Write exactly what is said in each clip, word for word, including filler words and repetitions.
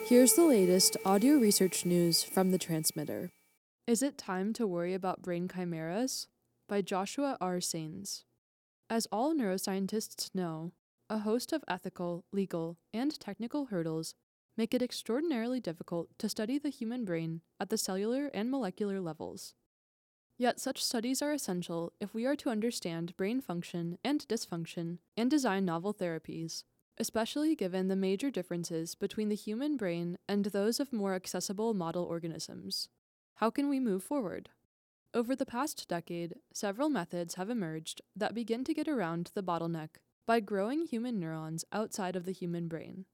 Here's the latest audio research news from the transmitter. Is it time to worry about brain chimeras? By Joshua R. Sains. As all neuroscientists know, a host of ethical, legal, and technical hurdles make it extraordinarily difficult to study the human brain at the cellular and molecular levels. Yet such studies are essential if we are to understand brain function and dysfunction and design novel therapies, especially given the major differences between the human brain and those of more accessible model organisms. How can we move forward? Over the past decade, several methods have emerged that begin to get around the bottleneck by growing human neurons outside of the human brain.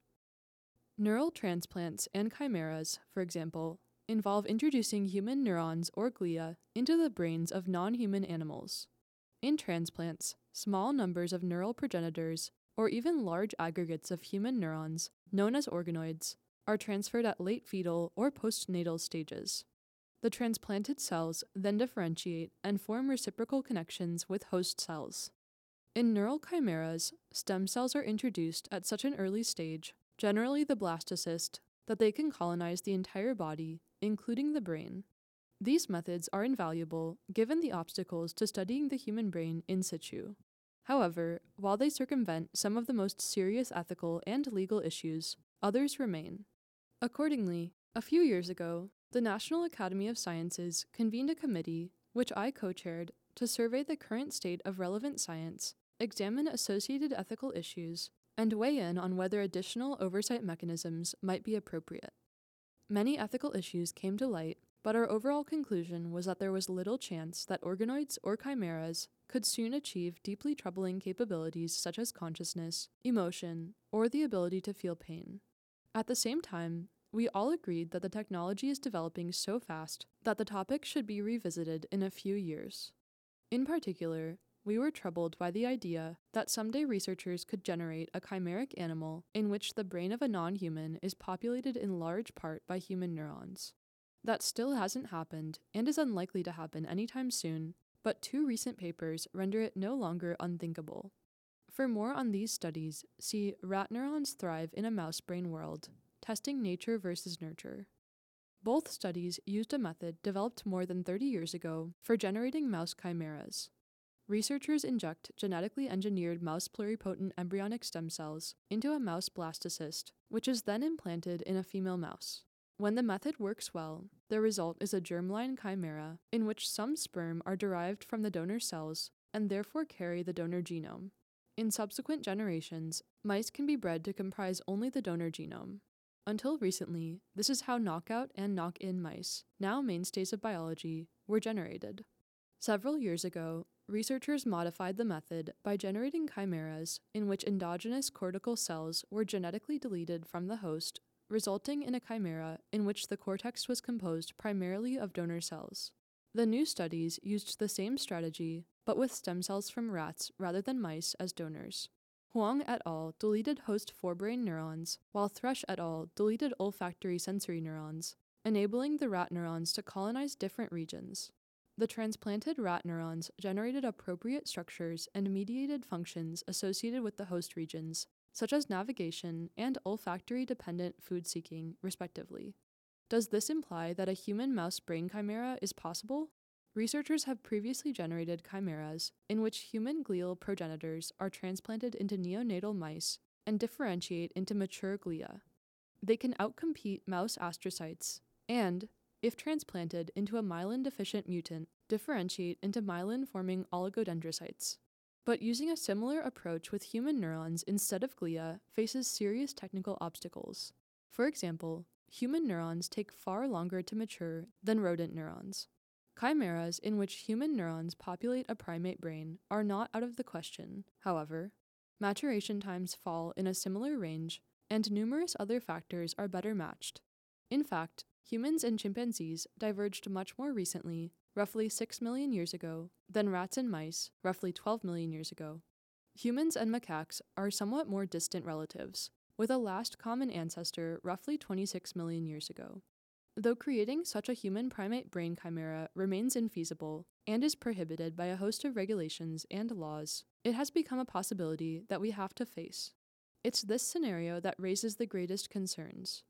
Neural transplants and chimeras, for example, involve introducing human neurons or glia into the brains of non-human animals. In transplants, small numbers of neural progenitors, or even large aggregates of human neurons, known as organoids, are transferred at late fetal or postnatal stages. The transplanted cells then differentiate and form reciprocal connections with host cells. In neural chimeras, stem cells are introduced at such an early stage, generally the blastocyst, that they can colonize the entire body, including the brain. These methods are invaluable given the obstacles to studying the human brain in situ. However, while they circumvent some of the most serious ethical and legal issues, others remain. Accordingly, a few years ago, the National Academy of Sciences convened a committee, which I co-chaired, to survey the current state of relevant science, examine associated ethical issues, and weigh in on whether additional oversight mechanisms might be appropriate. Many ethical issues came to light, but our overall conclusion was that there was little chance that organoids or chimeras could soon achieve deeply troubling capabilities such as consciousness, emotion, or the ability to feel pain. At the same time, we all agreed that the technology is developing so fast that the topic should be revisited in a few years. In particular, we were troubled by the idea that someday researchers could generate a chimeric animal in which the brain of a non-human is populated in large part by human neurons. That still hasn't happened and is unlikely to happen anytime soon, but two recent papers render it no longer unthinkable. For more on these studies, see Rat Neurons Thrive in a Mouse Brain World, Testing Nature versus Nurture. Both studies used a method developed more than thirty years ago for generating mouse chimeras. Researchers inject genetically engineered mouse pluripotent embryonic stem cells into a mouse blastocyst, which is then implanted in a female mouse. When the method works well, the result is a germline chimera in which some sperm are derived from the donor cells and therefore carry the donor genome. In subsequent generations, mice can be bred to comprise only the donor genome. Until recently, this is how knockout and knock-in mice, now mainstays of biology, were generated. Several years ago, researchers modified the method by generating chimeras in which endogenous cortical cells were genetically deleted from the host, resulting in a chimera in which the cortex was composed primarily of donor cells. The new studies used the same strategy, but with stem cells from rats rather than mice as donors. Huang et al. Deleted host forebrain neurons, while Thresh et al. Deleted olfactory sensory neurons, enabling the rat neurons to colonize different regions. The transplanted rat neurons generated appropriate structures and mediated functions associated with the host regions, such as navigation and olfactory-dependent food seeking, respectively. Does this imply that a human mouse brain chimera is possible? Researchers have previously generated chimeras in which human glial progenitors are transplanted into neonatal mice and differentiate into mature glia. They can outcompete mouse astrocytes and, if transplanted into a myelin-deficient mutant, differentiate into myelin-forming oligodendrocytes. But using a similar approach with human neurons instead of glia faces serious technical obstacles. For example, human neurons take far longer to mature than rodent neurons. Chimeras in which human neurons populate a primate brain are not out of the question, however. Maturation times fall in a similar range, and numerous other factors are better matched. In fact, humans and chimpanzees diverged much more recently, roughly six million years ago, than rats and mice, roughly twelve million years ago. Humans and macaques are somewhat more distant relatives, with a last common ancestor roughly twenty-six million years ago. Though creating such a human primate brain chimera remains infeasible and is prohibited by a host of regulations and laws, it has become a possibility that we have to face. It's this scenario that raises the greatest concerns.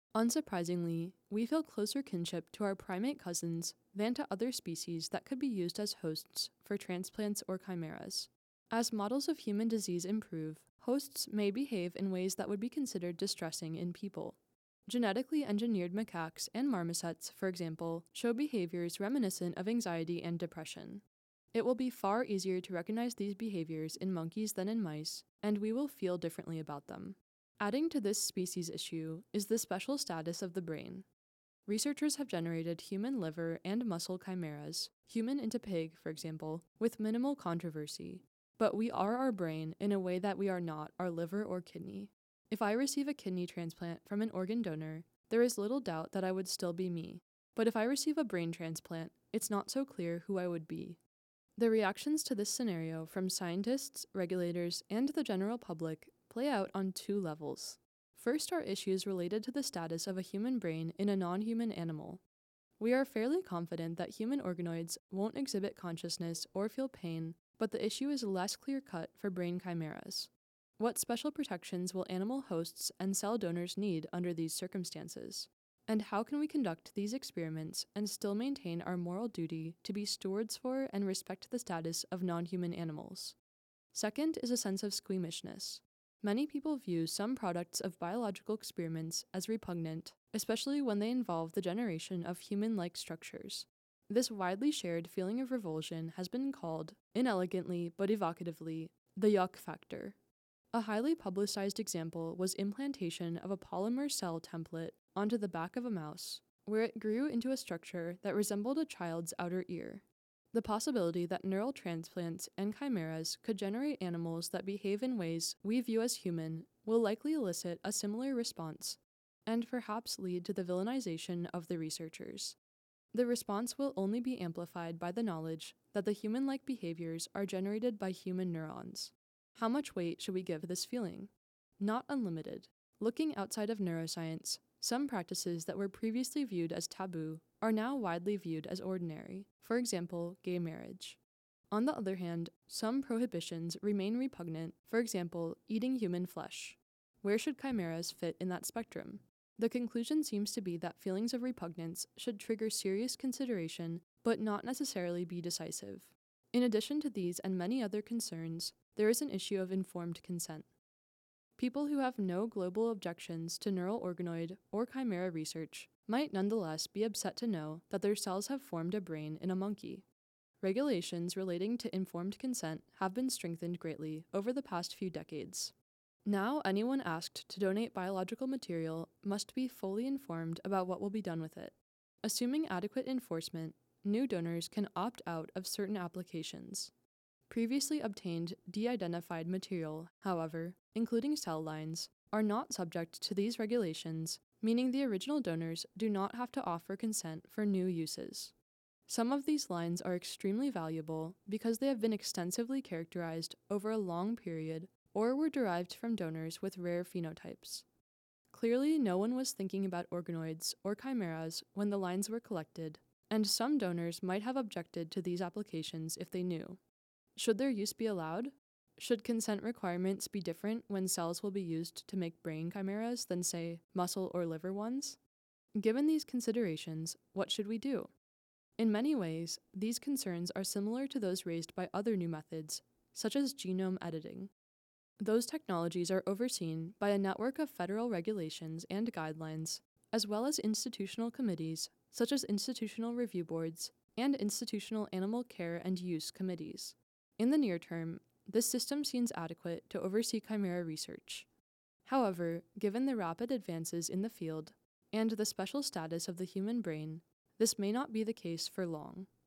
Unsurprisingly, we feel closer kinship to our primate cousins than to other species that could be used as hosts for transplants or chimeras. As models of human disease improve, hosts may behave in ways that would be considered distressing in people. Genetically engineered macaques and marmosets, for example, show behaviors reminiscent of anxiety and depression. It will be far easier to recognize these behaviors in monkeys than in mice, and we will feel differently about them. Adding to this species issue is the special status of the brain. Researchers have generated human liver and muscle chimeras, human into pig, for example, with minimal controversy. But we are our brain in a way that we are not our liver or kidney. If I receive a kidney transplant from an organ donor, there is little doubt that I would still be me. But if I receive a brain transplant, it's not so clear who I would be. The reactions to this scenario from scientists, regulators, and the general public play out on two levels. First are issues related to the status of a human brain in a non-human animal. We are fairly confident that human organoids won't exhibit consciousness or feel pain, but the issue is less clear-cut for brain chimeras. What special protections will animal hosts and cell donors need under these circumstances? And how can we conduct these experiments and still maintain our moral duty to be stewards for and respect the status of non-human animals? Second is a sense of squeamishness. Many people view some products of biological experiments as repugnant, especially when they involve the generation of human-like structures. This widely shared feeling of revulsion has been called, inelegantly but evocatively, the yuck factor. A highly publicized example was implantation of a polymer cell template onto the back of a mouse, where it grew into a structure that resembled a child's outer ear. The possibility that neural transplants and chimeras could generate animals that behave in ways we view as human will likely elicit a similar response, and perhaps lead to the villainization of the researchers. The response will only be amplified by the knowledge that the human-like behaviors are generated by human neurons. How much weight should we give this feeling? Not unlimited. Looking outside of neuroscience, some practices that were previously viewed as taboo are now widely viewed as ordinary, for example, gay marriage. On the other hand, some prohibitions remain repugnant, for example, eating human flesh. Where should chimeras fit in that spectrum? The conclusion seems to be that feelings of repugnance should trigger serious consideration, but not necessarily be decisive. In addition to these and many other concerns, there is an issue of informed consent. People who have no global objections to neural organoid or chimera research might nonetheless be upset to know that their cells have formed a brain in a monkey. Regulations relating to informed consent have been strengthened greatly over the past few decades. Now, anyone asked to donate biological material must be fully informed about what will be done with it. Assuming adequate enforcement, new donors can opt out of certain applications. Previously obtained de-identified material, however, including cell lines, are not subject to these regulations, meaning the original donors do not have to offer consent for new uses. Some of these lines are extremely valuable because they have been extensively characterized over a long period or were derived from donors with rare phenotypes. Clearly, no one was thinking about organoids or chimeras when the lines were collected, and some donors might have objected to these applications if they knew. Should their use be allowed? Should consent requirements be different when cells will be used to make brain chimeras than, say, muscle or liver ones? Given these considerations, what should we do? In many ways, these concerns are similar to those raised by other new methods, such as genome editing. Those technologies are overseen by a network of federal regulations and guidelines, as well as institutional committees, such as institutional review boards and institutional animal care and use committees. In the near term, this system seems adequate to oversee chimera research. However, given the rapid advances in the field and the special status of the human brain, this may not be the case for long.